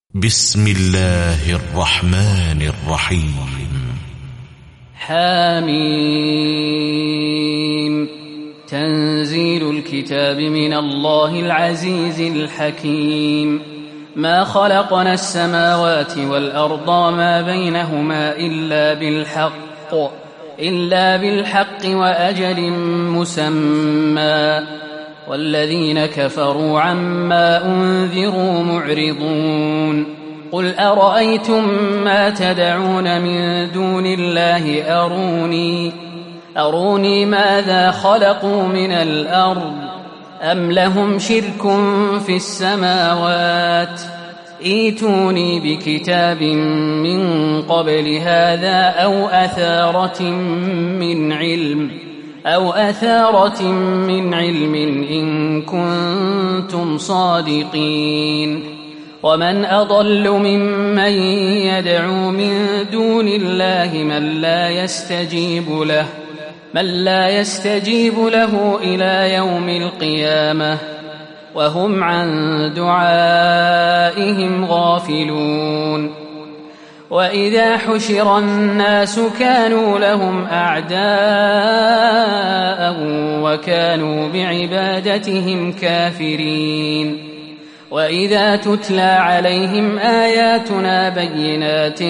بسم الله الرحمن الرحيم. حميم. تنزيل الكتاب من الله العزيز الحكيم. ما خلقنا السماوات والأرض وما بينهما إلا بالحق وأجل مسمى، والذين كفروا عما أنذروا معرضون. قل أرأيتم ما تدعون من دون الله أروني ماذا خلقوا من الأرض أم لهم شرك في السماوات، ائتوني بكتاب من قبل هذا أو أثارة من علم إن كنتم صادقين. ومن أضل ممن يدعو من دون الله من لا يستجيب له إلى يوم القيامة وهم عن دعائهم غافلون. وإذا حشر الناس كانوا لهم أعداء وكانوا بعبادتهم كافرين. وإذا تتلى عليهم آياتنا بينات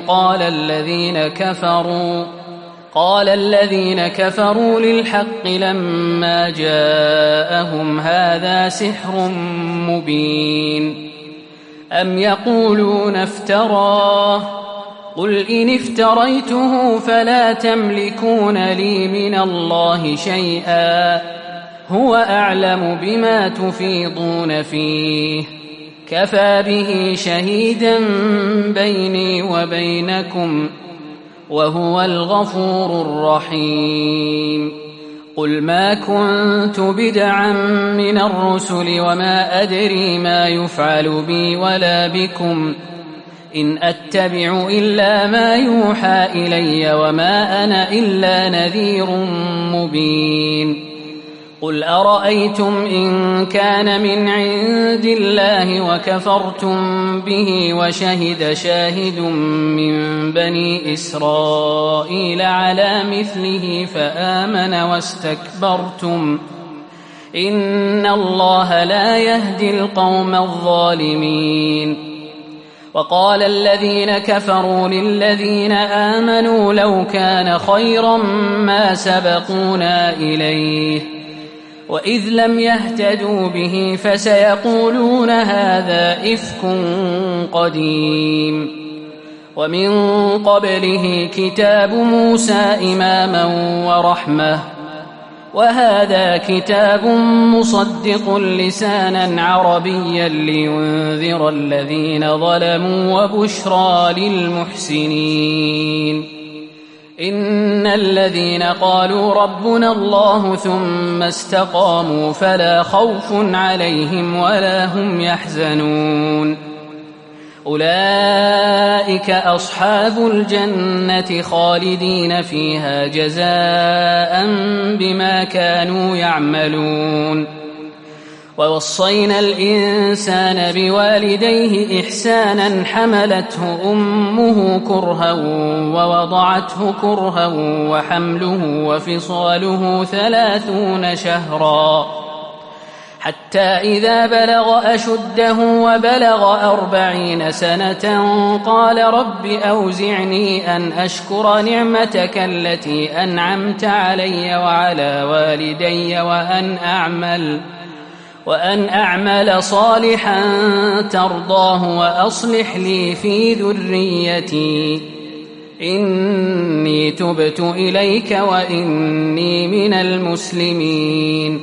قال الذين كفروا للحق لما جاءهم هذا سحر مبين. أم يقولون افتراه، قل إن افتريته فلا تملكون لي من الله شيئا، هو أعلم بما تفيضون فيه، كفى به شهيدا بيني وبينكم وهو الغفور الرحيم. قل ما كنت بدعا من الرسل وما أدري ما يفعل بي ولا بكم، إن أتبع إلا ما يوحى إلي وما أنا إلا نذير مبين. قل أرأيتم إن كان من عند الله وكفرتم به وشهد شاهد من بني إسرائيل على مثله فآمن واستكبرتم، إن الله لا يهدي القوم الظالمين. وقال الذين كفروا للذين آمنوا لو كان خيرا ما سبقونا إليه، وإذ لم يهتدوا به فسيقولون هذا إفك قديم. ومن قبله كتاب موسى إماما ورحمة، وهذا كتاب مصدق لسانا عربيا لينذر الذين ظلموا وبشرى للمحسنين. إن الذين قالوا ربنا الله ثم استقاموا فلا خوف عليهم ولا هم يحزنون، أولئك أصحاب الجنة خالدين فيها جزاء بما كانوا يعملون. ووصينا الإنسان بوالديه إحسانا، حملته أمه كرها ووضعته كرها وحمله وفصاله 30 شهرا، حتى إذا بلغ أشده وبلغ 40 سنة قال رب أوزعني أن أشكر نعمتك التي أنعمت علي وعلى والدي وأن أعمل صالحا ترضاه وأصلح لي في ذريتي إني تبت إليك وإني من المسلمين.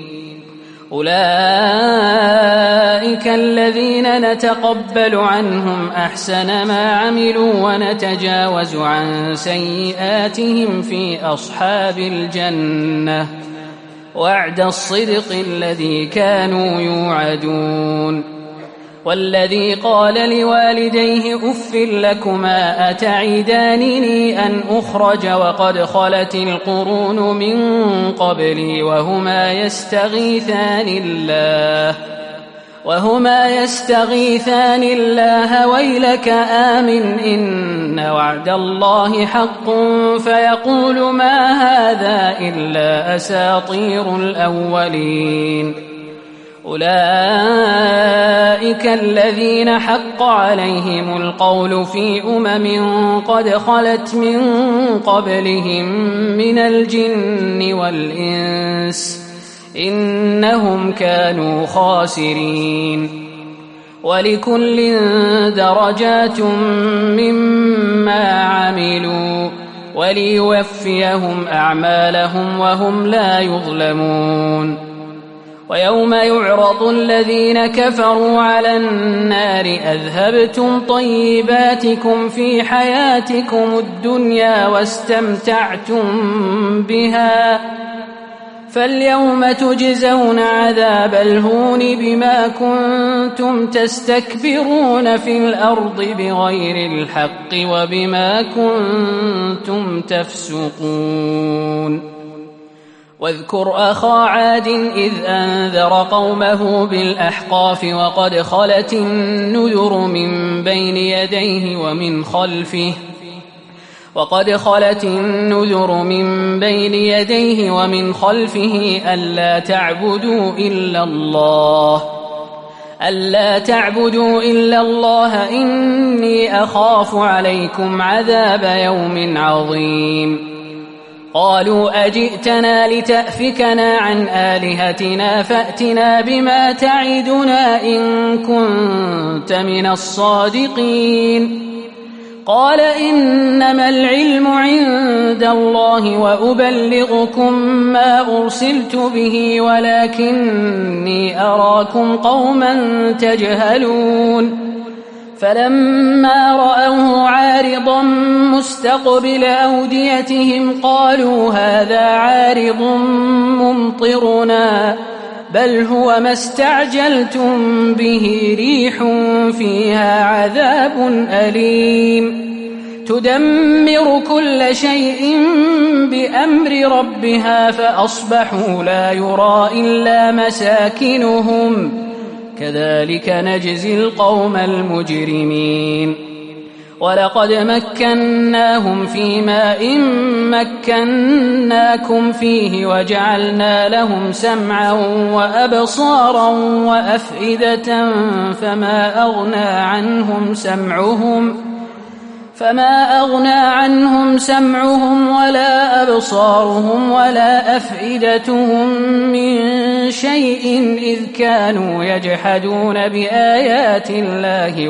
أولئك الذين نتقبل عنهم أحسن ما عملوا ونتجاوز عن سيئاتهم في أصحاب الجنة، وعد الصدق الذي كانوا يوعدون. والذي قال لوالديه أف لكما أتعدانني أن أخرج وقد خلت القرون من قبلي وهما يستغيثان الله وهما يستغيثان الله ويلك آمن إن وعد الله حق فيقول ما هذا إلا أساطير الأولين أولئك الذين حق عليهم القول في قد خلت من قبلهم من الجن والإنس إنهم كانوا خاسرين ولكل درجات مما عملوا وليوفيهم أعمالهم وهم لا يظلمون ويوم يعرض الذين كفروا على النار أذهبتم طيباتكم في حياتكم الدنيا واستمتعتم بها فاليوم تجزون عذاب الهون بما كنتم تستكبرون في الأرض بغير الحق وبما كنتم تفسقون واذكر أخا عاد إذ أنذر قومه بالأحقاف وقد خلت النذر من بين يديه ومن خلفه ألا تعبدوا إلا الله إني أخاف عليكم عذاب يوم عظيم قالوا أجئتنا لتأفكنا عن آلهتنا فأتنا بما تعدنا إن كنت من الصادقين قال إنما العلم عند الله وأبلغكم ما أرسلت به ولكني أراكم قوما تجهلون فلما رأوه عارضا مستقبل أوديتهم قالوا هذا عارض ممطرنا بل هو ما استعجلتم به ريح فيها عذاب أليم تدمر كل شيء بأمر ربها فأصبحوا لا يرى إلا مساكنهم كذلك نجزي القوم المجرمين ولقد مكناهم في ماء مكناكم فيه وجعلنا لهم سمعا وأبصارا وأفئدة فما أغنى عنهم سمعهم ولا أبصارهم ولا أفئدتهم من شيء إذ كانوا يجحدون بآيات الله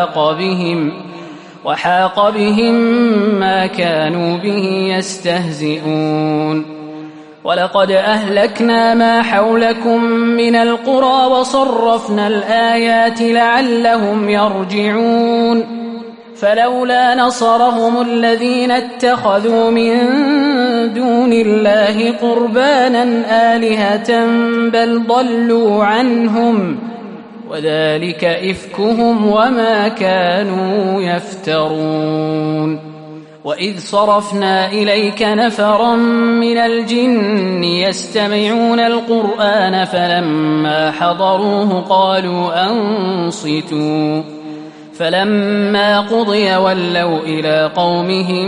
وحاق بهم ما كانوا به يستهزئون ولقد أهلكنا ما حولكم من القرى وصرفنا الآيات لعلهم يرجعون فلولا نصرهم الذين اتخذوا من دون الله قربانا آلهة بل ضلوا عنهم وذلك إفكهم وما كانوا يفترون وإذ صرفنا إليك نفرا من الجن يستمعون القرآن فلما حضروه قالوا أنصتوا فلما قضي ولوا إلى قومهم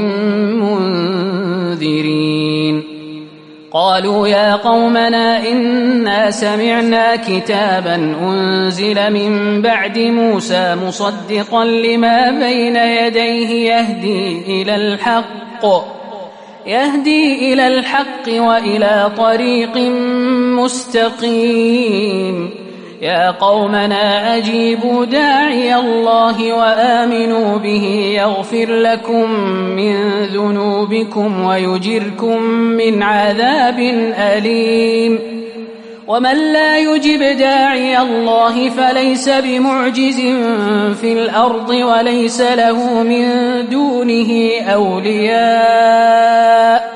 منذرين قالوا يا قومنا إنا سمعنا كتابا أنزل من بعد موسى مصدقا لما بين يديه يهدي إلى الحق وإلى طريق مستقيم يا قومنا أجيبوا داعي الله وآمنوا به يغفر لكم من ذنوبكم ويجركم من عذاب أليم ومن لا يجب داعي الله فليس بمعجز في الأرض وليس له من دونه أولياء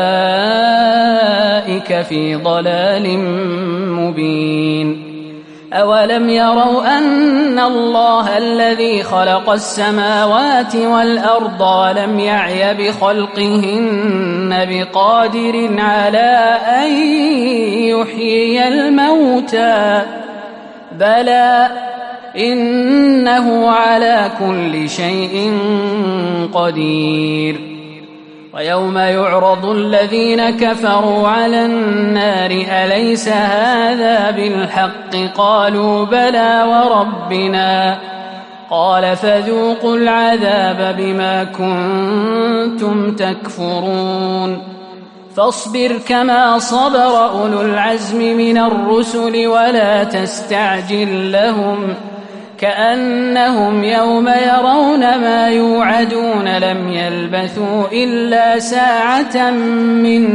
أولئك في ضلال مبين أولم يروا أن الله الذي خلق السماوات والأرض ولم يعي بخلقهن بقادر على أن يحيي الموتى بلى إنه على كل شيء قدير ويوم يعرض الذين كفروا على النار أليس هذا بالحق قالوا بلى وربنا قال فذوقوا العذاب بما كنتم تكفرون فاصبر كما صبر أولو العزم من الرسل ولا تستعجل لهم كأنهم يوم يرون ما يوعدون لم يلبثوا إلا ساعة من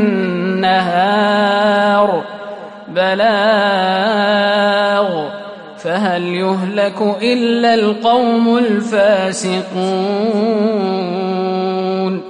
نهار بلاغ فهل يهلك إلا القوم الفاسقون